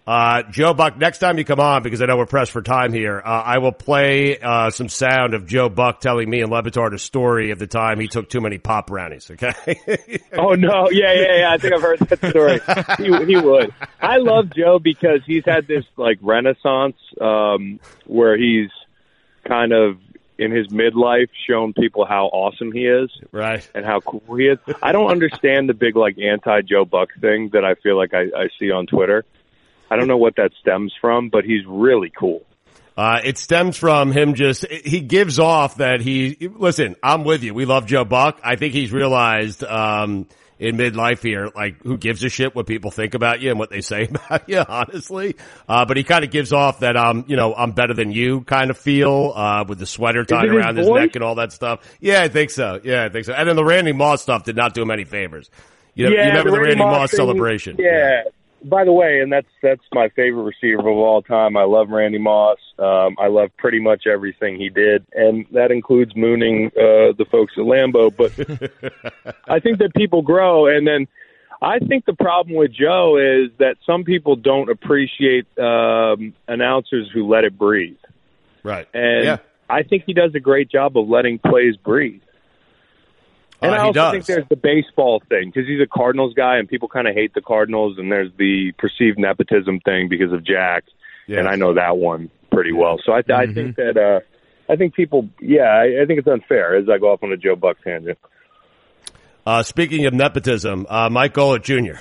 Uh, Joe Buck, next time you come on, because I know we're pressed for time here, uh, I will play, uh, some sound of Joe Buck telling me and Levitard a story of the time he took too many pop brownies, okay? Oh, no. Yeah, yeah, yeah. I think I've heard that story. He, he would. I love Joe because he's had this, like, renaissance, um, where he's kind of, in his midlife, shown people how awesome he is. Right. And how cool he is. I don't understand the big, like, anti-Joe Buck thing that I feel like I, I see on Twitter. I don't know what that stems from, but he's really cool. Uh, it stems from him just, he gives off that he, listen, I'm with you. We love Joe Buck. I think he's realized, um, in midlife here, like, who gives a shit what people think about you and what they say about you, honestly. Uh, but he kind of gives off that, um, you know, I'm better than you kind of feel, uh, with the sweater tied around his, his neck and all that stuff. Yeah, I think so. Yeah, I think so. And then the Randy Moss stuff did not do him any favors. You know, yeah, you remember the, the Randy Moss, Moss thing, celebration? Yeah. yeah. By the way, and that's that's my favorite receiver of all time. I love Randy Moss. Um, I love pretty much everything he did, and that includes mooning uh, the folks at Lambeau. But I think that people grow, and then I think the problem with Joe is that some people don't appreciate um, announcers who let it breathe. Right. And yeah. I think he does a great job of letting plays breathe. And uh, I also does. think there's the baseball thing, because he's a Cardinals guy, and people kind of hate the Cardinals, and there's the perceived nepotism thing because of Jack, yeah. and I know that one pretty well. So I, mm-hmm. I think that uh, I think people, yeah, I, I think it's unfair as I go off on a Joe Buck tangent. Uh, speaking of nepotism, uh, Mike Golic Junior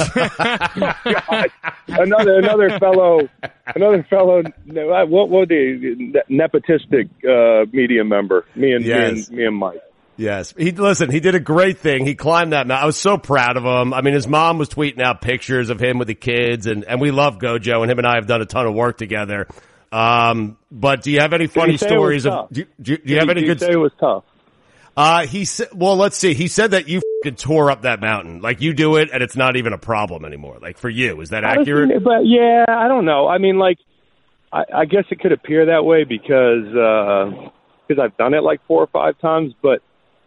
God, another another fellow, another fellow. What what the nepotistic uh, media member? Me and yes. me and me and Mike. Yes. He, listen, he did a great thing. He climbed that mountain. I was so proud of him. I mean, his mom was tweeting out pictures of him with the kids, and, and we love Gojo, and him and I have done a ton of work together. Um, but do you have any funny stories of, do, do, do you have any good? Say it was tough. Uh, he said, well, let's see. He said that you f***ing tore up that mountain. Like, you do it, and it's not even a problem anymore. Like, for you. Is that accurate? Honestly, but yeah, I don't know. I mean, like, I, I guess it could appear that way because, uh, because I've done it like four or five times, but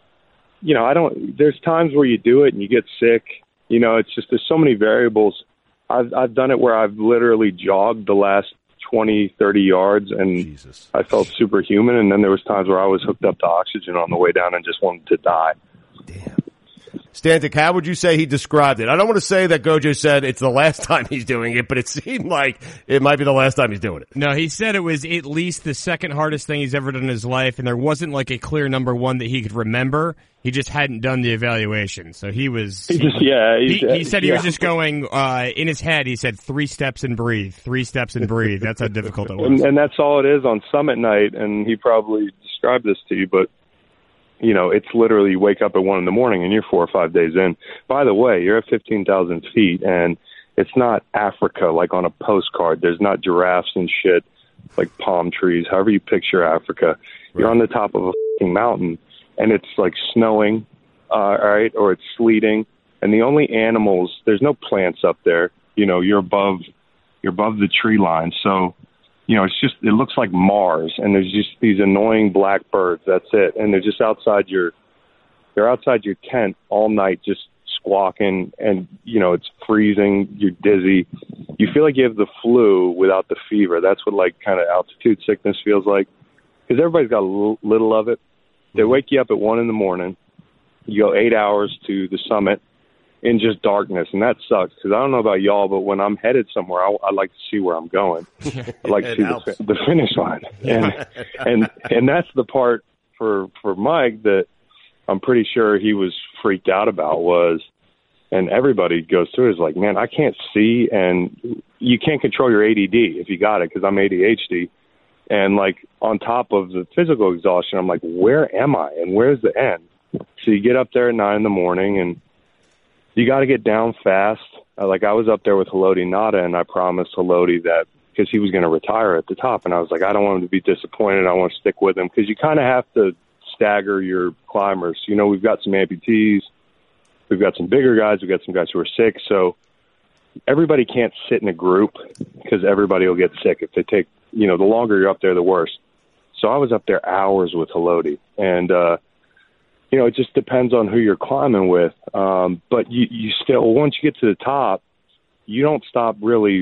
you know, I don't, there's times where you do it and you get sick. You know, it's just, there's so many variables. I've, I've done it where I've literally jogged the last twenty, thirty yards and Jesus. I felt superhuman. And then there was times where I was hooked up to oxygen on the way down and just wanted to die. Damn. Stantic, how would you say he described it? I don't want to say that Gojo said it's the last time he's doing it, but it seemed like it might be the last time he's doing it. No, he said it was at least the second hardest thing he's ever done in his life, and there wasn't like a clear number one that he could remember. He just hadn't done the evaluation. So he was... He just, yeah. He, he said he yeah. was just going, uh, in his head, he said three steps and breathe, three steps and breathe. That's how difficult it was. And, and that's all it is on summit night, and he probably described this to you, but you know, it's literally you wake up at one in the morning and you're four or five days in. By the way, you're at fifteen thousand feet and it's not Africa like on a postcard. There's not giraffes and shit like palm trees, however you picture Africa. Right. You're on the top of a fucking mountain and it's like snowing, uh, all right, or it's sleeting. And the only animals, there's no plants up there. You know, you're above, you're above the tree line. So, you know, it's just, it looks like Mars, and there's just these annoying black birds. That's it. And they're just outside your, they're outside your tent all night, just squawking, and, you know, it's freezing. You're dizzy. You feel like you have the flu without the fever. That's what, like, kind of altitude sickness feels like. Because everybody's got a little, little of it. They wake you up at one in the morning. You go eight hours to the summit in just darkness, and that sucks because I don't know about y'all, but when I'm headed somewhere, I, I like to see where I'm going. I like to see the, the finish line, and and and that's the part for for Mike that I'm pretty sure he was freaked out about was, and everybody goes through it, is like, man, I can't see, and you can't control your A D D if you got it because I'm A D H D, and like on top of the physical exhaustion, I'm like, where am I, and where's the end? So you get up there at nine in the morning and you got to get down fast. Uh, like I was up there with Haloti Ngata, and I promised Haloti that because he was going to retire at the top, and I was like, I don't want him to be disappointed. I want to stick with him because you kind of have to stagger your climbers. You know, we've got some amputees, we've got some bigger guys, we've got some guys who are sick, so everybody can't sit in a group because everybody will get sick if they take. You know, the longer you're up there, the worse. So I was up there hours with Haloti, and uh, you know, it just depends on who you're climbing with. Um, but you, you still, once you get to the top, you don't stop really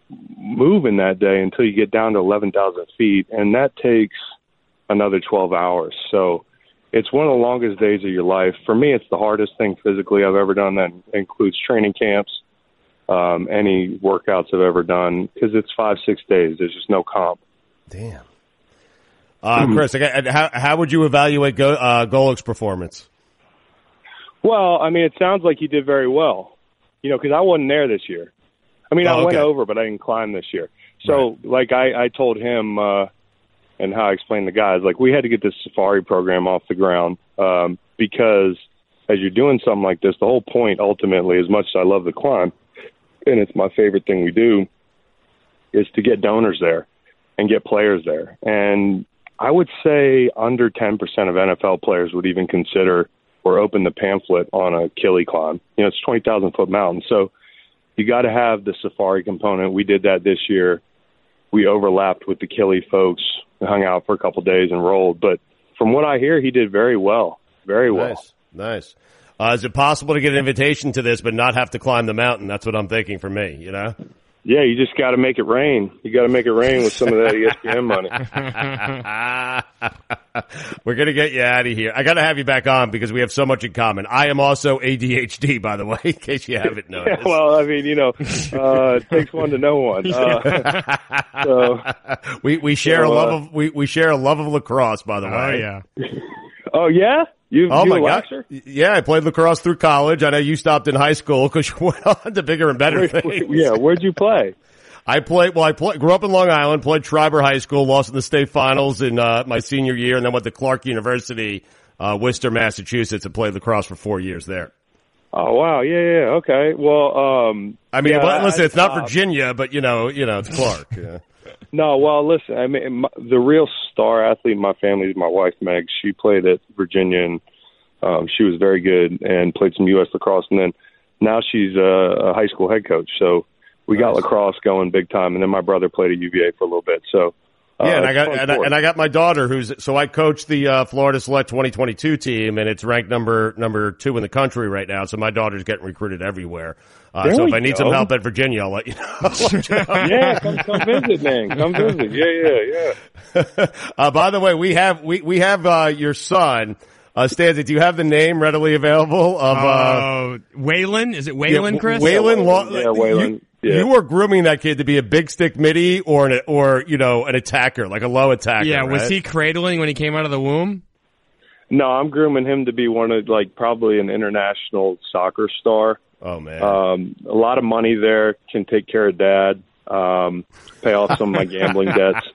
moving that day until you get down to eleven thousand feet, and that takes another twelve hours. So it's one of the longest days of your life. For me, it's the hardest thing physically I've ever done. That includes training camps, um, any workouts I've ever done, because it's five, six days. There's just no comp. Damn. Uh, Chris, how, how would you evaluate Go, uh, Golik's performance? Well, I mean, it sounds like he did very well, you know, because I wasn't there this year. I mean, Oh, I went okay. over, but I didn't climb this year. So, like I, I told him, uh, and how I explained to the guys, like, we had to get this safari program off the ground um, because as you're doing something like this, the whole point ultimately, as much as I love the climb, and it's my favorite thing we do, is to get donors there and get players there. And I would say under ten percent of N F L players would even consider or open the pamphlet on a Kili climb. You know, it's twenty thousand foot mountain. So you got to have the safari component. We did that this year. We overlapped with the Kili folks, hung out for a couple of days and rolled. But from what I hear, he did very well, very well. Nice, nice. Uh, is it possible to get an invitation to this but not have to climb the mountain? That's what I'm thinking for me, you know? Yeah, you just got to make it rain. You got to make it rain with some of that E S P N money. We're going to get you out of here. I got to have you back on because we have so much in common. I am also A D H D, by the way, in case you haven't noticed. Yeah, well, I mean, you know, uh, it takes one to know one. Uh, so we we share so, a love uh, of we we share a love of lacrosse, by the Oh, way. yeah. oh yeah, you Oh you my a God! waxer? Yeah, I played lacrosse through college. I know you stopped in high school because you went on to bigger and better Where- things. yeah, where'd you play? I played, well, I play, grew up in Long Island, played Schreiber High School, lost in the state finals in, uh, my senior year, and then went to Clark University, uh, Worcester, Massachusetts, and played lacrosse for four years there. Oh wow, yeah, yeah, okay. Well, um, I mean, yeah, well, listen, I it's not stopped. Virginia, but you know, you know, it's Clark. Yeah. No, well, listen, I mean, my, the real star athlete in my family is my wife, Meg. She played at Virginia, and um, she was very good and played some U S lacrosse, and then now she's a, a high school head coach. So we got Nice. lacrosse going big time, and then my brother played at U V A for a little bit. So uh, Yeah, and I it's got fun and I, sport. and I got my daughter who's so I coach the uh, Florida Select twenty twenty-two team, and it's ranked number number two in the country right now. So my daughter's getting recruited everywhere. Uh, There so if we I need go. some help at Virginia, I'll let you know. yeah, come come visit, man. Come visit. Yeah, yeah, yeah. uh, by the way, we have we we have uh, your son. Uh, Stanley, do you have the name readily available of uh, Uh, Waylon? Is it Waylon, yeah, Chris? Waylon, Law- Yeah, Waylon. You, Yeah. you were grooming that kid to be a big stick midi or an or you know an attacker, like a low attacker. Yeah, was right? he cradling when he came out of the womb? No, I'm grooming him to be one of like probably an international soccer star. Oh man. Um, a lot of money there, can take care of dad, um, pay off some of my gambling debts.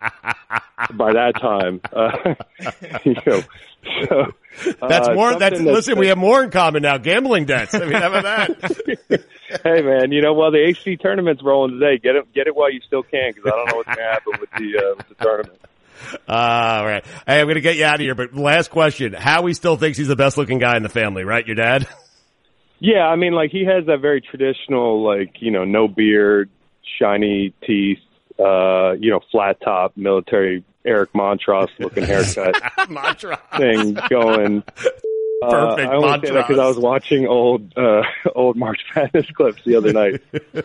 By that time, uh, you know, so, That's uh, more. That's something listen. We have more in common now. Gambling debts. I mean, how about that? Hey man, you know, well the H C tournament's rolling today. Get it, get it while you still can, because I don't know what's going to happen with the uh, with the tournament. Uh, all right. Hey, I'm going to get you out of here. But last question: Howie still thinks he's the best looking guy in the family, right? Your dad? Yeah, I mean, like he has that very traditional, like you know, no beard, shiny teeth, uh, you know, flat top, military Eric Montross looking haircut Mantra. thing going. Uh, Perfect I only say that because I was watching old uh, old March Madness clips the other night.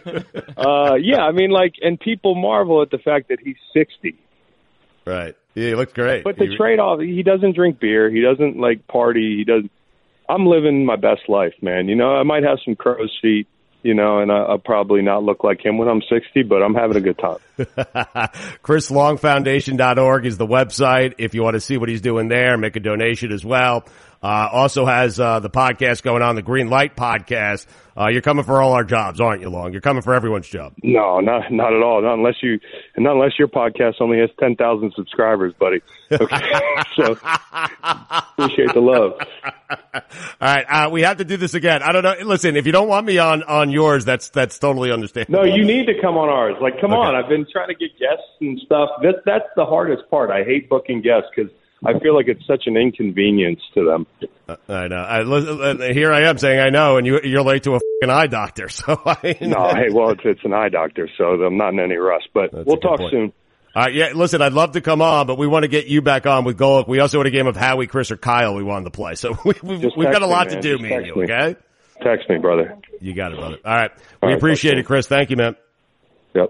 uh, yeah, I mean, like, and people marvel at the fact that he's sixty. Right. Yeah, he looks great. But the He- trade off, he doesn't drink beer. He doesn't like party. He doesn't. I'm living my best life, man. You know, I might have some crow's feet, you know, and I, I'll probably not look like him when I'm sixty, but I'm having a good time. Chris Long Foundation dot org is the website if you want to see what he's doing there, make a donation as well. Uh, also has, uh, the podcast going on, the Green Light podcast. Uh, you're coming for all our jobs, aren't you, Long? You're coming for everyone's job. No, not not at all. Not unless you, and not unless your podcast only has ten thousand subscribers, buddy. Okay, so appreciate the love. All right. Uh, we have to do this again. I don't know. Listen, if you don't want me on, on yours, that's, that's totally understandable. No, you need to come on ours. Like, come Okay. on. I've been trying to get guests and stuff. That that's the hardest part. I hate booking guests because I feel like it's such an inconvenience to them. Uh, I know. I, listen, uh, here I am saying I know, and you, you're late to a fucking eye doctor. So I No, hey, well, it's, it's an eye doctor, so I'm not in any rush. But That's we'll a good talk point. soon. All right, yeah, listen, I'd love to come on, but we want to get you back on with Golik. We also had a game of Howie, Chris, or Kyle we wanted to play. So we, we've, Just we've got text a me, lot man. to do, Just me and text you, me. okay? Text me, brother. You got it, brother. All right. All We right, appreciate talk it, Chris. Thank you, man. Yep.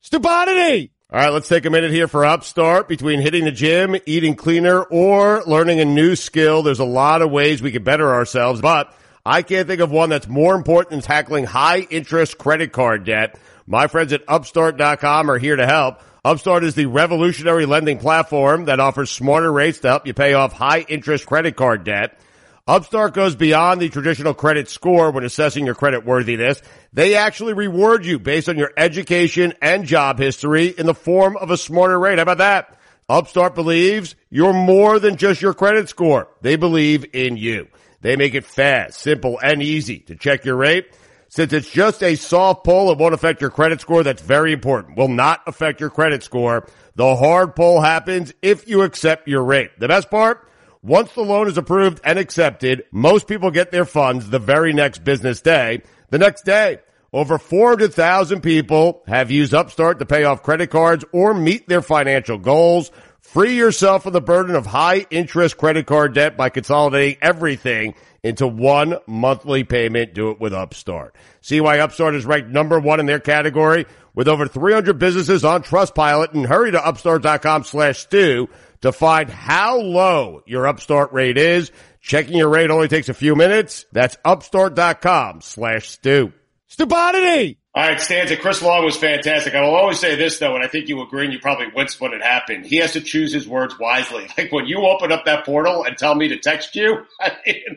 Stupidity! All right, let's take a minute here for Upstart. Between hitting the gym, eating cleaner, or learning a new skill, there's a lot of ways we can better ourselves, but I can't think of one that's more important than tackling high-interest credit card debt. My friends at Upstart dot com are here to help. Upstart is the revolutionary lending platform that offers smarter rates to help you pay off high-interest credit card debt. Upstart goes beyond the traditional credit score when assessing your credit worthiness. They actually reward you based on your education and job history in the form of a smarter rate. How about that? Upstart believes you're more than just your credit score. They believe in you. They make it fast, simple, and easy to check your rate. Since it's just a soft pull, it won't affect your credit score. That's very important. Will not affect your credit score. The hard pull happens if you accept your rate. The best part? Once the loan is approved and accepted, most people get their funds the very next business day. The next day, over four hundred thousand people have used Upstart to pay off credit cards or meet their financial goals. Free yourself from the burden of high-interest credit card debt by consolidating everything into one monthly payment. Do it with Upstart. See why Upstart is ranked number one in their category with over three hundred businesses on Trustpilot, and hurry to upstart dot com slash stew to find how low your Upstart rate is. Checking your rate only takes a few minutes. That's upstart dot com slash stew. Stupidity! All right, Stanza, Chris Long was fantastic. I will always say this, though, and I think you agree and you probably winced when it happened. He has to choose his words wisely. Like when you open up that portal and tell me to text you, I mean,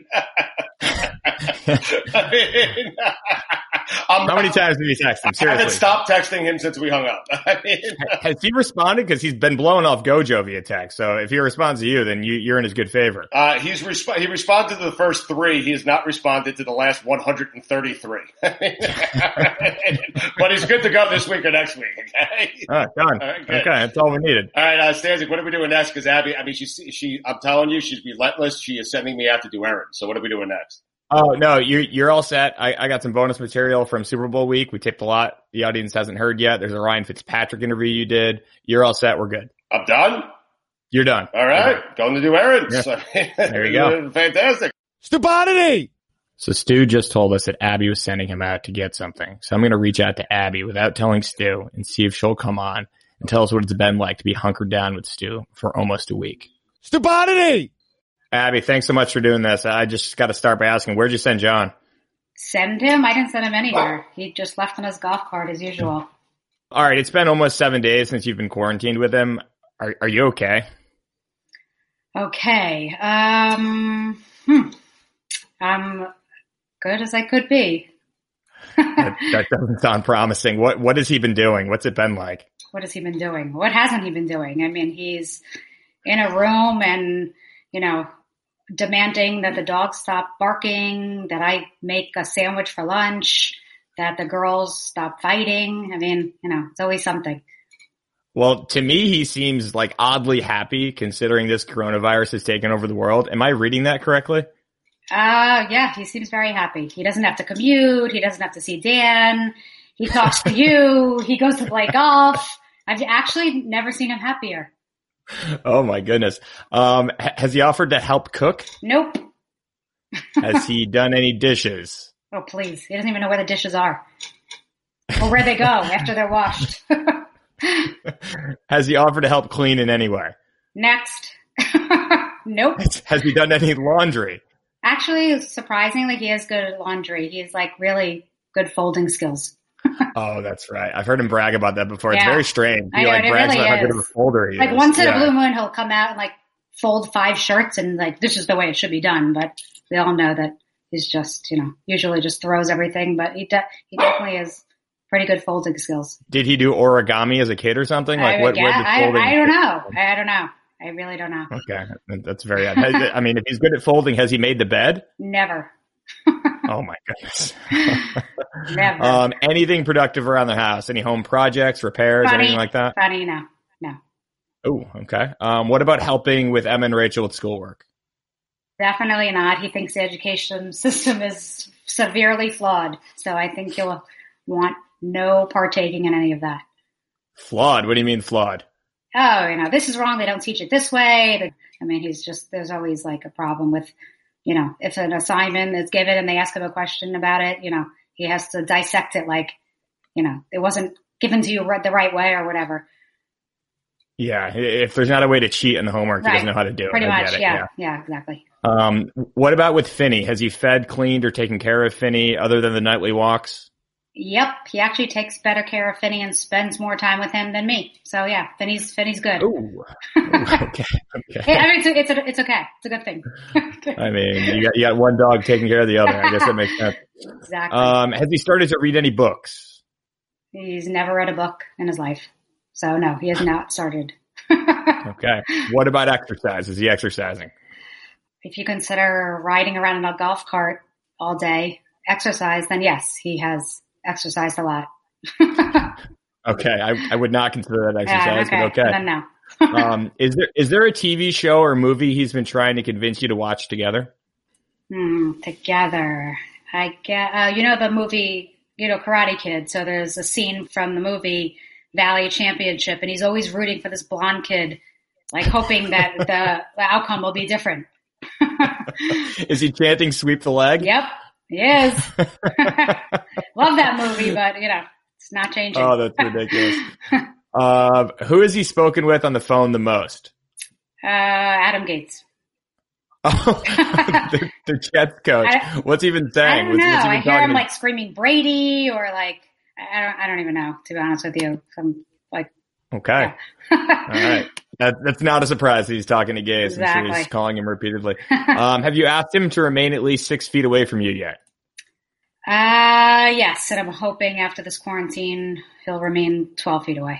I mean I'm, How many times did you text him? Seriously. I haven't stopped texting him since we hung up. I mean, has he responded? Because he's been blowing off Gojo via text. So if he responds to you, then you, you're in his good favor. Uh, he's resp- he responded to the first three. He has not responded to the last one hundred thirty-three. But he's good to go this week or next week, okay? All right, done. All right, okay, that's all we needed. All right, uh, Stanzik, what are we doing next? Because Abby, I mean, she's, she, I'm telling you, she's relentless. She is sending me out to do errands. So what are we doing next? Oh, no, you're, you're all set. I, I got some bonus material from Super Bowl week. We taped a lot. The audience hasn't heard yet. There's a Ryan Fitzpatrick interview you did. You're all set. We're good. I'm done? You're done. All right, going to do errands. Yeah. There you go. Fantastic. Stupidity! So Stu just told us that Abby was sending him out to get something. So I'm going to reach out to Abby without telling Stu and see if she'll come on and tell us what it's been like to be hunkered down with Stu for almost a week. Stupidity! Abby, thanks so much for doing this. I just got to start by asking, where'd you send John? Send him? I didn't send him anywhere. He just left on his golf cart as usual. All right, it's been almost seven days since you've been quarantined with him. Are, are you okay? Okay. Um, hmm. I'm good as I could be. that, that doesn't sound promising. What What has he been doing? What's it been like? What has he been doing? What hasn't he been doing? I mean, he's in a room and, you know, demanding that the dogs stop barking, that I make a sandwich for lunch, that the girls stop fighting. I mean, you know, it's always something. Well, to me, he seems like oddly happy considering this coronavirus has taken over the world. Am I reading that correctly? Uh, yeah, he seems very happy. He doesn't have to commute. He doesn't have to see Dan. He talks to you. He goes to play golf. I've actually never seen him happier. Oh my goodness. Um, has he offered to help cook? Nope. Has he done any dishes? Oh, please. He doesn't even know where the dishes are or where they go after they're washed. Has he offered to help clean in any way? Next. Nope. Has he done any laundry? Actually, surprisingly, he has good at laundry. He has like really good folding skills. Oh, that's right. I've heard him brag about that before. It's Yeah. very strange. He I know, like it brags really about how is. good of a folder he Like is. once in Yeah. a blue moon, he'll come out and like fold five shirts and like, this is the way it should be done. But we all know that he's just, you know, usually just throws everything, but he de- he definitely has pretty good folding skills. Did he do origami as a kid or something? Like I, what? yeah, what did I, folding I don't know. I, I don't know. I really don't know. Okay, that's very odd. Has, I mean, if he's good at folding, has he made the bed? Never. Oh my goodness. Never. Um, anything productive around the house? Any home projects, repairs, Funny, anything like that? Funny, no. No. Oh, okay. Um, what about helping with Emma and Rachel with schoolwork? Definitely not. He thinks the education system is severely flawed. So I think he'll want no partaking in any of that. Flawed? What do you mean flawed? Oh, you know, this is wrong. They don't teach it this way. I mean, he's just, there's always like a problem with, you know, if an assignment is given and they ask him a question about it, you know, he has to dissect it like, you know, it wasn't given to you the right way or whatever. Yeah, if there's not a way to cheat in the homework, Right. he doesn't know how to do Pretty it. I much, get it. yeah, yeah. yeah, exactly. Um, what about with Finney? Has he fed, cleaned, or taken care of Finney other than the nightly walks? Yep, he actually takes better care of Finney and spends more time with him than me. So yeah, Finney's Finney's good. Ooh. okay. okay. I mean, it's it's, a, it's okay. It's a good thing. I mean, you got you got one dog taking care of the other. I guess that makes sense. Exactly. Um, has he started to read any books? He's never read a book in his life, so no, he has not started. Okay. What about exercise? Is he exercising? If you consider riding around in a golf cart all day exercise, then yes, he has exercised a lot. Okay, I, I would not consider that exercise, yeah, okay. but okay. Then no. um, is there is there a T V show or movie he's been trying to convince you to watch together? Hmm, together, I get. Uh, you know the movie, you know Karate Kid. So there's a scene from the movie Valley Championship, and he's always rooting for this blonde kid, like hoping that the, the outcome will be different. Is he chanting "Sweep the leg"? Yep, he is. Love that movie, but you know it's not changing. Oh, that's ridiculous. uh, who has he spoken with on the phone the most? Uh, Adam Gates. Oh, the, the Jets coach. I, what's he been saying? I don't what's, know. what's he been I hear talking him to- like screaming Brady or like I don't. I don't even know. To be honest with you, I'm like. Okay. Yeah. All right. That, that's not a surprise that he's talking to Gaze. I'm sure he's Exactly. calling him repeatedly. Um, have you asked him to remain at least six feet away from you yet? Uh, yes, and I'm hoping after this quarantine he'll remain twelve feet away.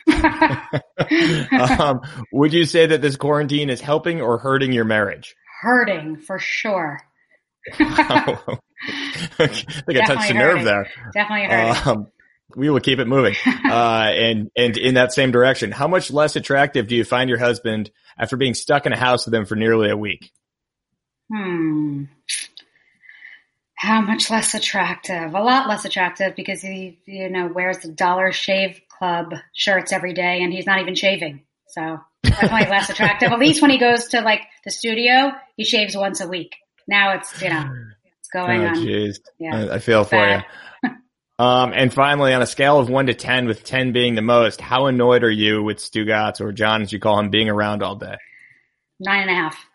um, would you say that this quarantine is helping or hurting your marriage? Hurting for sure. I think I touched a nerve hurting. there. Definitely hurting. Um, we will keep it moving. Uh, and, and in that same direction, how much less attractive do you find your husband after being stuck in a house with him for nearly a week? Hmm. How much less attractive? A lot less attractive because he, you know, wears the Dollar Shave Club shirts every day and he's not even shaving. So definitely less attractive. At least when he goes to like the studio, he shaves once a week. Now it's, you know, it's going Oh, on. jeez. Yeah. I, I feel for Bad. you. Um, and finally, on a scale of one to ten, with ten being the most, how annoyed are you with Stugotz, or John as you call him, being around all day? Nine and a half.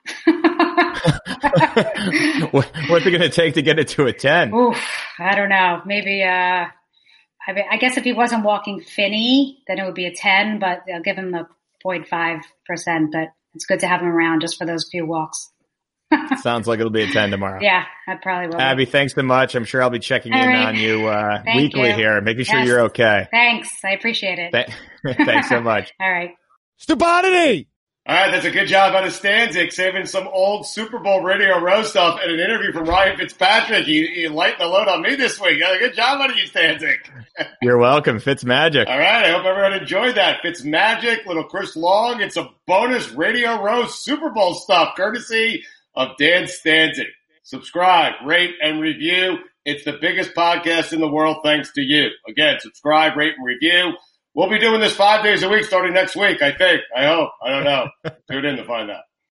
what, what's it going to take to get it to a ten? Oof, I don't know. Maybe, uh, I, mean, I guess if he wasn't walking Finney, then it would be a ten, but I'll give him the zero point five percent, but it's good to have him around just for those few walks. Sounds like it'll be a ten tomorrow. Yeah, I probably will. Abby, thanks so much. I'm sure I'll be checking All in right. on you uh, Thank weekly you. here, making sure Yes. you're okay. Thanks. I appreciate it. Th- thanks so much. All right. Stupidity! All right, that's a good job out of Stanzik, saving some old Super Bowl Radio Row stuff and an interview from Ryan Fitzpatrick. You, you lightened the load on me this week. Yeah, good job out of you, Stanzik. You're welcome. Fitz Magic. All right, I hope everyone enjoyed that. Fitzmagic, little Chris Long, and some bonus Radio Row Super Bowl stuff, courtesy of Dan Stanzik. Subscribe, rate, and review. It's the biggest podcast in the world thanks to you. Again, subscribe, rate, and review. We'll be doing this five days a week starting next week, I think. I hope. I don't know. Tune in to find out.